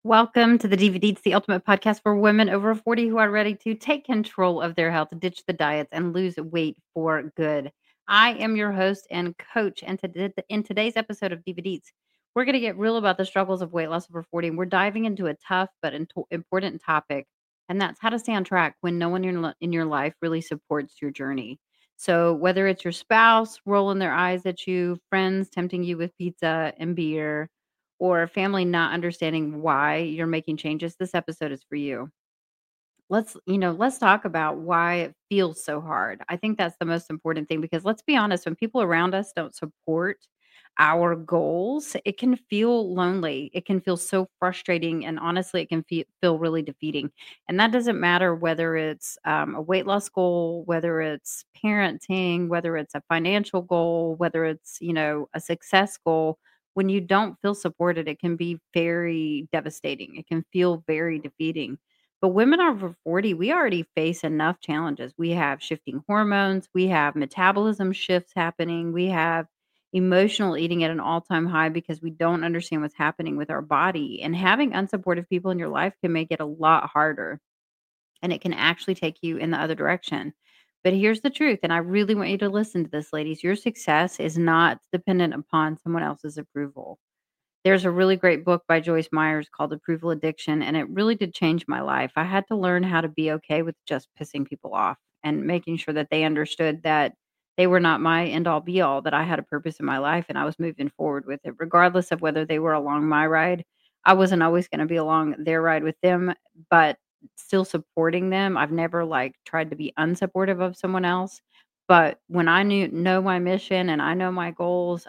Welcome to the DVD. It's the ultimate podcast for women over 40 who are ready to take control of their health, ditch the diets, and lose weight for good. I am your host and coach, and in today's episode of DVDs, we're going to get real about the struggles of weight loss over 40, and we're diving into a tough but important topic, and that's how to stay on track when no one in your life really supports your journey. So whether it's your spouse rolling their eyes at you, friends tempting you with pizza and beer, or family not understanding why you're making changes, this episode is for you. Let's talk about why it feels so hard. I think that's the most important thing because let's be honest, when people around us don't support our goals, it can feel lonely. It can feel so frustrating. And honestly, it can feel really defeating. And that doesn't matter whether it's a weight loss goal, whether it's parenting, whether it's a financial goal, whether it's, a success goal. When you don't feel supported, it can be very devastating. It can feel very defeating, but women over 40, we already face enough challenges. We have shifting hormones, we have metabolism shifts happening, we have emotional eating at an all-time high because we don't understand what's happening with our body. And having unsupportive people in your life can make it a lot harder, and it can actually take you in the other direction. But here's the truth, and I really want you to listen to this, ladies. Your success is not dependent upon someone else's approval. There's a really great book by Joyce Myers called Approval Addiction, and it really did change my life. I had to learn how to be okay with just pissing people off and making sure that they understood that they were not my end all be all, that I had a purpose in my life and I was moving forward with it, regardless of whether they were along my ride. I wasn't always going to be along their ride with them, but still supporting them. I've never like tried to be unsupportive of someone else. But when I know my mission and I know my goals,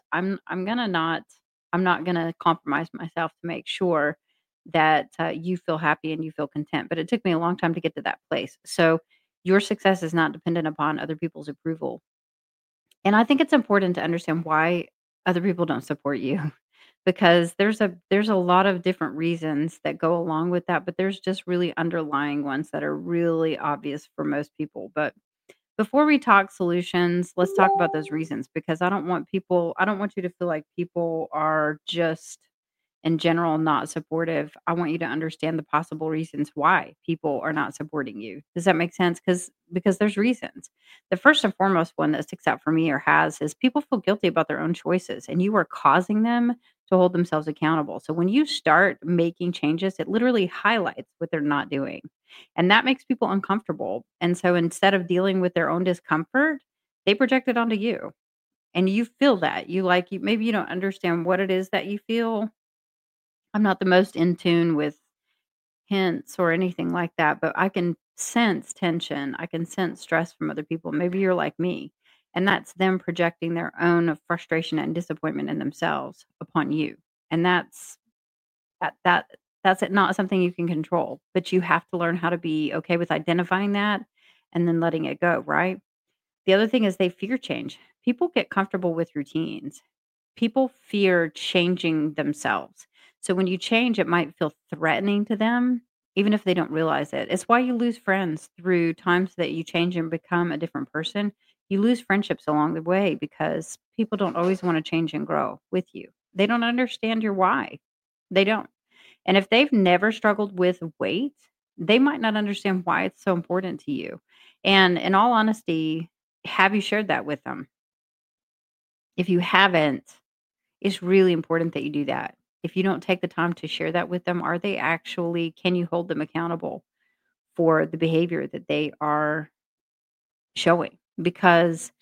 I'm not gonna compromise myself to make sure that, you feel happy and you feel content, but it took me a long time to get to that place. So, your success is not dependent upon other people's approval, and I think it's important to understand why other people don't support you because there's a lot of different reasons that go along with that, but there's just really underlying ones that are really obvious for most people. But before we talk solutions, let's talk about those reasons because I don't want you to feel like people are just in general not supportive. I want you to understand the possible reasons why people are not supporting you. Does that make sense? Because there's reasons. The first and foremost one that sticks out for me or has is people feel guilty about their own choices and you are causing them to hold themselves accountable. So when you start making changes, it literally highlights what they're not doing. And that makes people uncomfortable. And so instead of dealing with their own discomfort, they project it onto you. And you feel that. You maybe you don't understand what it is that you feel. I'm not the most in tune with hints or anything like that, but I can sense tension. I can sense stress from other people. Maybe you're like me, and that's them projecting their own frustration and disappointment in themselves upon you. And that that that's it not something you can control, but you have to learn how to be okay with identifying that and then letting it go, right? The other thing is they fear change. People get comfortable with routines. People fear changing themselves. So when you change, it might feel threatening to them, even if they don't realize it. It's why you lose friends through times that you change and become a different person. You lose friendships along the way because people don't always want to change and grow with you. They don't understand your why. They don't. And if they've never struggled with weight, they might not understand why it's so important to you. And in all honesty, have you shared that with them? If you haven't, it's really important that you do that. If you don't take the time to share that with them, can you hold them accountable for the behavior that they are showing? Because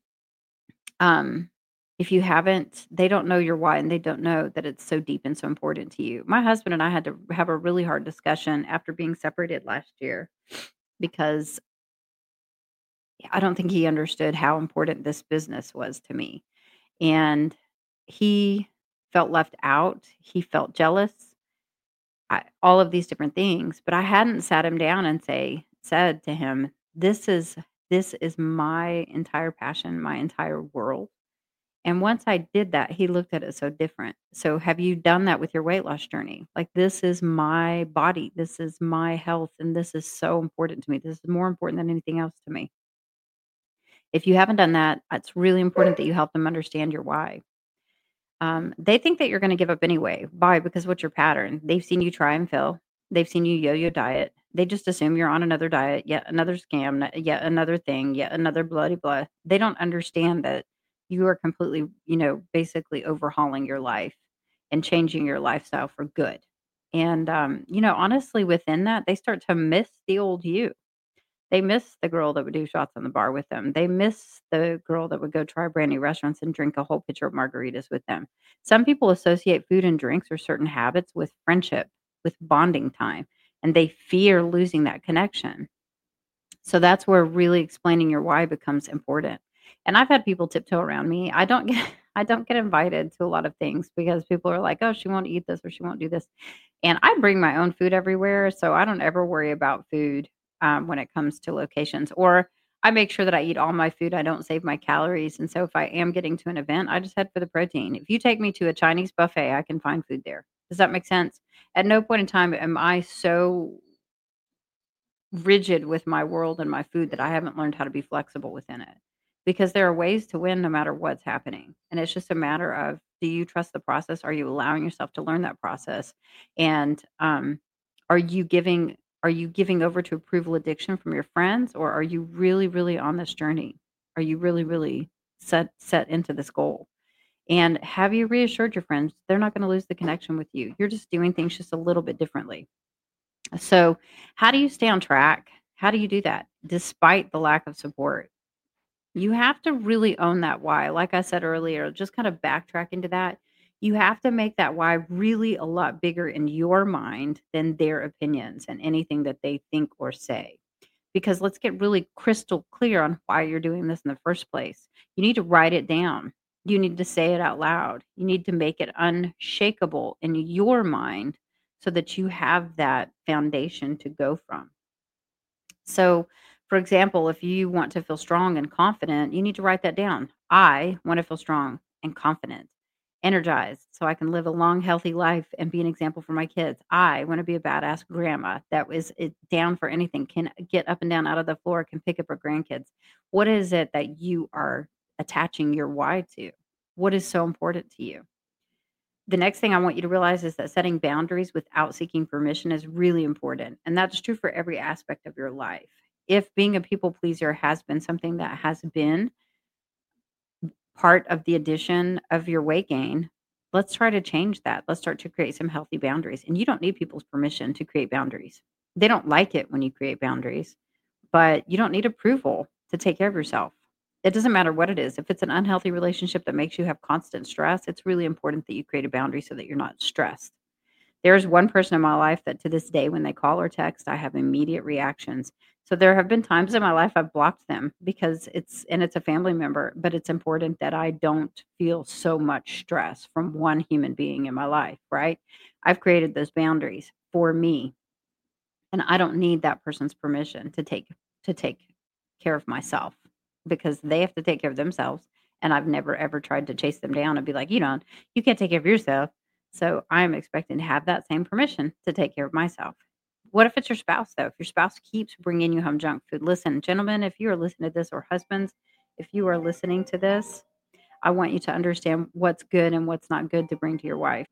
um, if you haven't, they don't know your why and they don't know that it's so deep and so important to you. My husband and I had to have a really hard discussion after being separated last year because I don't think he understood how important this business was to me. And he felt left out. He felt jealous. All of these different things, but I hadn't sat him down and said to him, this is my entire passion, my entire world." And once I did that, he looked at it so different. So have you done that with your weight loss journey? Like, this is my body, this is my health, and this is so important to me. This is more important than anything else to me. If you haven't done that, it's really important that you help them understand your why. They think that you're gonna give up anyway. Why? Because what's your pattern? They've seen you try and fail. They've seen you yo-yo diet. They just assume you're on another diet, yet another scam, yet another thing, yet another bloody blah. They don't understand that you are completely, basically overhauling your life and changing your lifestyle for good. And, honestly, within that, they start to miss the old you. They miss the girl that would do shots on the bar with them. They miss the girl that would go try brand new restaurants and drink a whole pitcher of margaritas with them. Some people associate food and drinks or certain habits with friendship, with bonding time, and they fear losing that connection. So that's where really explaining your why becomes important. And I've had people tiptoe around me. I don't get I don't get invited to a lot of things because people are like, "Oh, she won't eat this or she won't do this." And I bring my own food everywhere, so I don't ever worry about food, when it comes to locations, or I make sure that I eat all my food, I don't save my calories, and so if I am getting to an event, I just head for the protein. If you take me to a Chinese buffet, I can find food there. Does that make sense? At no point in time am I so rigid with my world and my food that I haven't learned how to be flexible within it. Because there are ways to win no matter what's happening. And it's just a matter of, do you trust the process? Are you allowing yourself to learn that process? And are you giving are you giving over to approval addiction from your friends, or are you really, really on this journey? Are you really, really set into this goal? And have you reassured your friends they're not going to lose the connection with you? You're just doing things just a little bit differently. So, how do you stay on track? How do you do that despite the lack of support? You have to really own that why. Like I said earlier, just kind of backtrack into that. You have to make that why really a lot bigger in your mind than their opinions and anything that they think or say. Because let's get really crystal clear on why you're doing this in the first place. You need to write it down. You need to say it out loud. You need to make it unshakable in your mind so that you have that foundation to go from. So, for example, if you want to feel strong and confident, you need to write that down. I want to feel strong and confident, energized, so I can live a long, healthy life and be an example for my kids. I want to be a badass grandma that was down for anything, can get up and down out of the floor, can pick up her grandkids. What is it that you are attaching your why to? What is so important to you? The next thing I want you to realize is that setting boundaries without seeking permission is really important. And that's true for every aspect of your life. If being a people pleaser has been something that has been part of the addition of your weight gain, let's try to change that. Let's start to create some healthy boundaries. And you don't need people's permission to create boundaries. They don't like it when you create boundaries, but you don't need approval to take care of yourself. It doesn't matter what it is. If it's an unhealthy relationship that makes you have constant stress, it's really important that you create a boundary so that you're not stressed. There's one person in my life that to this day, when they call or text, I have immediate reactions. So there have been times in my life I've blocked them because it's a family member, but it's important that I don't feel so much stress from one human being in my life, right? I've created those boundaries for me, and I don't need that person's permission to take care of myself because they have to take care of themselves, and I've never ever tried to chase them down and be like, you can't take care of yourself." So, I'm expecting to have that same permission to take care of myself. What if it's your spouse, though? If your spouse keeps bringing you home junk food, listen, gentlemen, if you are listening to this, or husbands, if you are listening to this, I want you to understand what's good and what's not good to bring to your wife.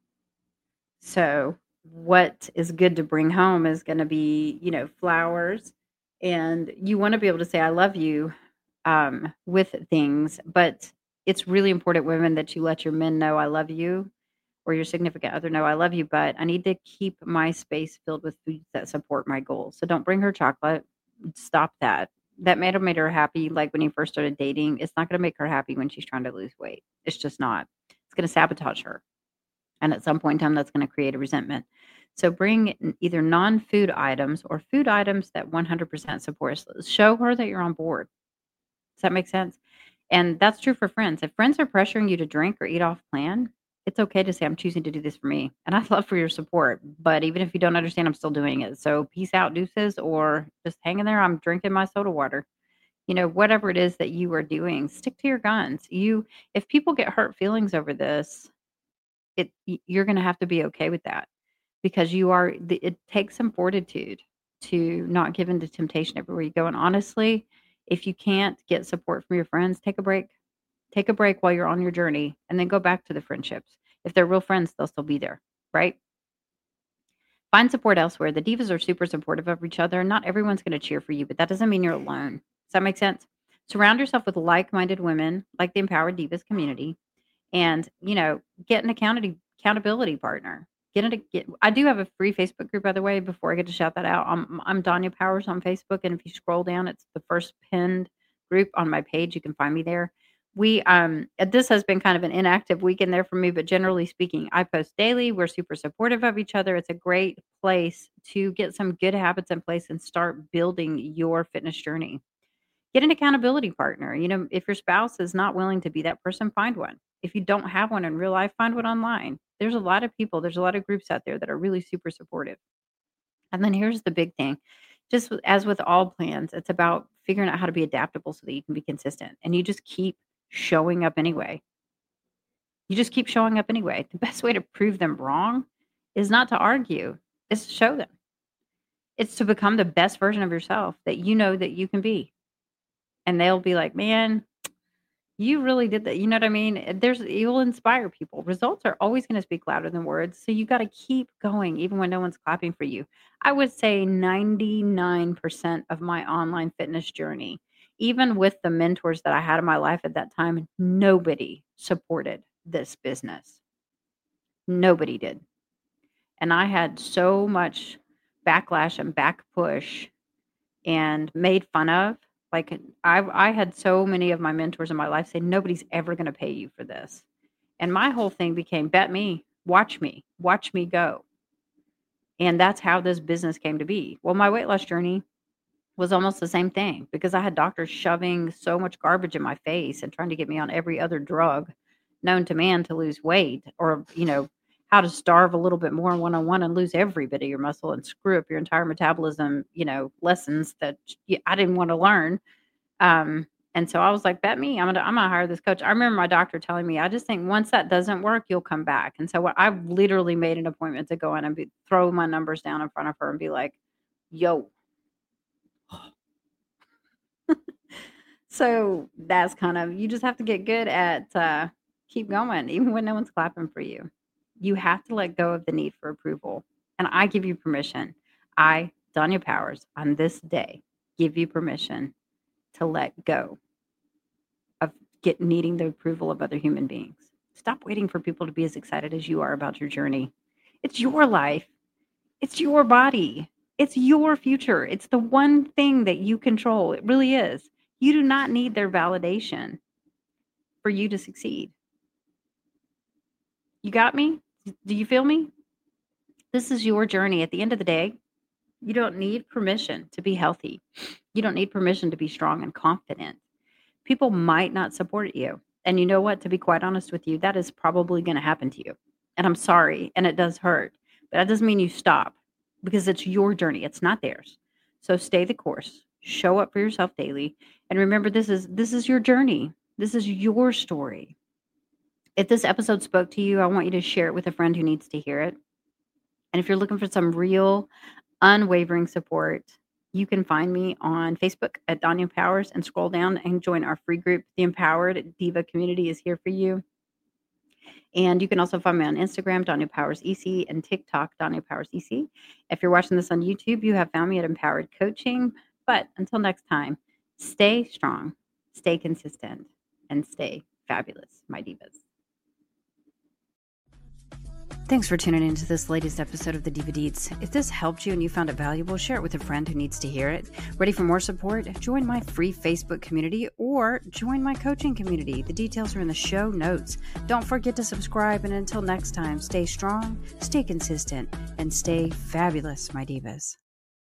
So, what is good to bring home is gonna be, flowers, and you wanna be able to say, "I love you," with things, but it's really important, women, that you let your men know, "I love you," or your significant other know, "I love you, but I need to keep my space filled with foods that support my goals." So don't bring her chocolate. Stop that. That might have made her happy, like, when you first started dating. It's not gonna make her happy when she's trying to lose weight. It's just not. It's gonna sabotage her. And at some point in time, that's gonna create a resentment. So bring either non-food items or food items that 100% support us. Show her that you're on board. Does that make sense? And that's true for friends. If friends are pressuring you to drink or eat off plan, it's okay to say, "I'm choosing to do this for me." And I'd love for your support. But even if you don't understand, I'm still doing it. So peace out, deuces, or just hang in there. I'm drinking my soda water. Whatever it is that you are doing, stick to your guns. If people get hurt feelings over this, you're going to have to be okay with that because it takes some fortitude to not give in to temptation everywhere you go. And honestly, if you can't get support from your friends, take a break. Take a break while you're on your journey and then go back to the friendships. If they're real friends, they'll still be there, right? Find support elsewhere. The divas are super supportive of each other. Not everyone's going to cheer for you, but that doesn't mean you're alone. Does that make sense? Surround yourself with like-minded women, like the Empowered Divas community, and get an accountability partner. I do have a free Facebook group, by the way. Before I get to shout that out, I'm Danya Powers on Facebook, and if you scroll down, it's the first pinned group on my page. You can find me there. We This has been kind of an inactive weekend there for me, but generally speaking, I post daily. We're super supportive of each other. It's a great place to get some good habits in place and start building your fitness journey. Get an accountability partner. If your spouse is not willing to be that person, find one. If you don't have one in real life, find one online. There's a lot of people, there's a lot of groups out there that are really super supportive. And then here's the big thing. As with all plans, it's about figuring out how to be adaptable so that you can be consistent. And you just keep showing up anyway. You just keep showing up anyway. The best way to prove them wrong is not to argue, it's to show them. It's to become the best version of yourself that you know that you can be. And they'll be like, man, you really did that. You know what I mean? You'll inspire people. Results are always going to speak louder than words. So you got to keep going, even when no one's clapping for you. I would say 99% of my online fitness journey, even with the mentors that I had in my life at that time, nobody supported this business. Nobody did. And I had so much backlash and back push and made fun of. Like I had so many of my mentors in my life say, nobody's ever going to pay you for this. And my whole thing became, bet me, watch me go. And that's how this business came to be. Well, my weight loss journey was almost the same thing because I had doctors shoving so much garbage in my face and trying to get me on every other drug known to man to lose weight, or, how to starve a little bit more one-on-one and lose every bit of your muscle and screw up your entire metabolism, lessons that I didn't want to learn. And so I was like, bet me, I'm gonna hire this coach. I remember my doctor telling me, I just think once that doesn't work, you'll come back. And so I literally made an appointment to go in and throw my numbers down in front of her and be like, yo. So that's you just have to get good at keep going, even when no one's clapping for you. You have to let go of the need for approval. And I give you permission. I, Danya Powers, on this day, give you permission to let go of needing the approval of other human beings. Stop waiting for people to be as excited as you are about your journey. It's your life. It's your body. It's your future. It's the one thing that you control. It really is. You do not need their validation for you to succeed. You got me? Do you feel me? This is your journey. At the end of the day, you don't need permission to be healthy. You don't need permission to be strong and confident. People might not support you. And you know what? To be quite honest with you, that is probably going to happen to you. And I'm sorry. And it does hurt. But that doesn't mean you stop, because it's your journey. It's not theirs. So stay the course. Show up for yourself daily. And remember, this is your journey. This is your story. If this episode spoke to you, I want you to share it with a friend who needs to hear it. And if you're looking for some real, unwavering support, you can find me on Facebook at Danya Powers and scroll down and join our free group. The Empowered Diva community is here for you. And you can also find me on Instagram, Danya Powers EC, and TikTok, Danya Powers EC. If you're watching this on YouTube, you have found me at Empowered Coaching. But until next time, stay strong, stay consistent, and stay fabulous, my divas. Thanks for tuning into this latest episode of the Diva Deets. If this helped you and you found it valuable, share it with a friend who needs to hear it. Ready for more support? Join my free Facebook community or join my coaching community. The details are in the show notes. Don't forget to subscribe, and until next time, stay strong, stay consistent, and stay fabulous, my divas.